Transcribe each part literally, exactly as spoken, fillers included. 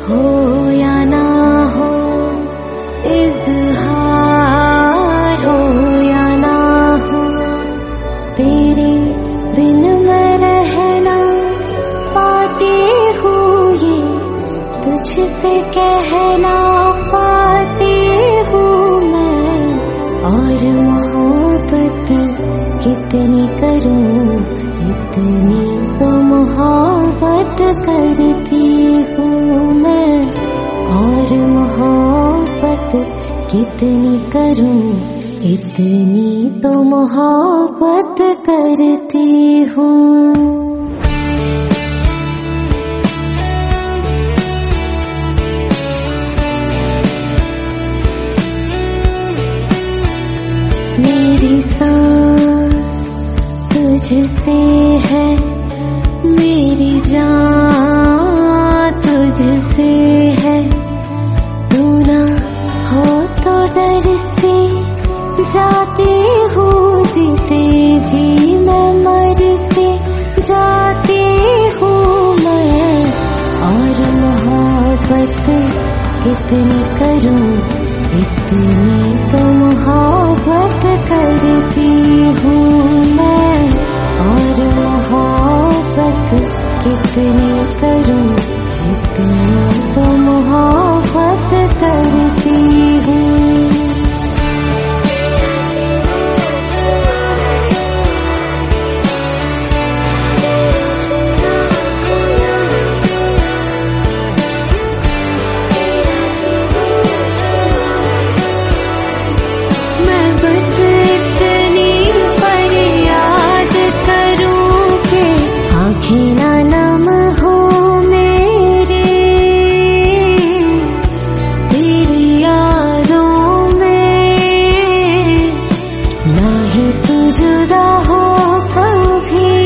हो या ना हो इज़हार, हो या ना हो तेरे बिन मैं रहना पाती हूँ, ये तुझसे कहना पाती हूँ मैं। और मोहब्बत कितनी करूँ, इतनी तो मोहब्बत करती हूँ मैं। और मोहब्बत कितनी करूँ, इतनी तो मोहब्बत करती हूँ। मेरी सांस तुझसे है, मेरी जान तुझसे है। तू ना हो तो डर से जाती हूँ, जीते जी मैं मर से जाती हूँ मैं। और मोहब्बत कितनी करूँ, इतनी तो मोहब्बत करती हूँ मैं। और मोहब्बत कितनी करूँ, इतनी तो मोहब्बत करती हूँ। ना नम हो मेरे तेरी यादों में, ना ही तू जुदा हो कभी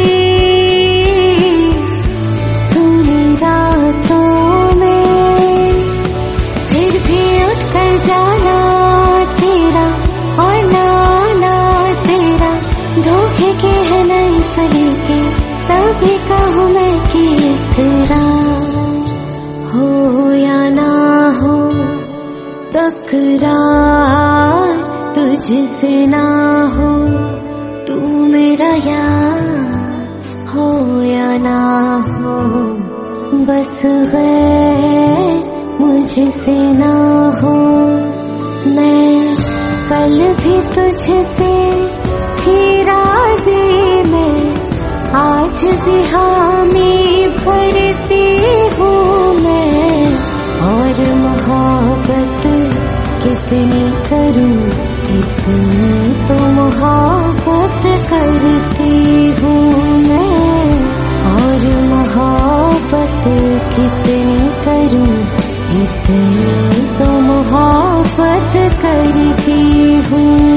सुनी रातों में। फिर भी उठ कर जाना तेरा और नाना तेरा, धोखे के है नहीं सही के, तभी कहूँ मैं कि इकरार। हो या ना हो तकरार, तुझसे ना हो तू मेरा यार। हो या ना हो बस गैर मुझसे ना हो। मैं कल भी तुझसे थी राज़ी, मैं आज भी हामी भरती हूँ मैं। और मोहब्बत कितनी करूँ, इतनी तो मोहब्बत करती हूँ मैं। और मोहब्बत कितनी करूँ, इतनी तो मोहब्बत करती हूँ।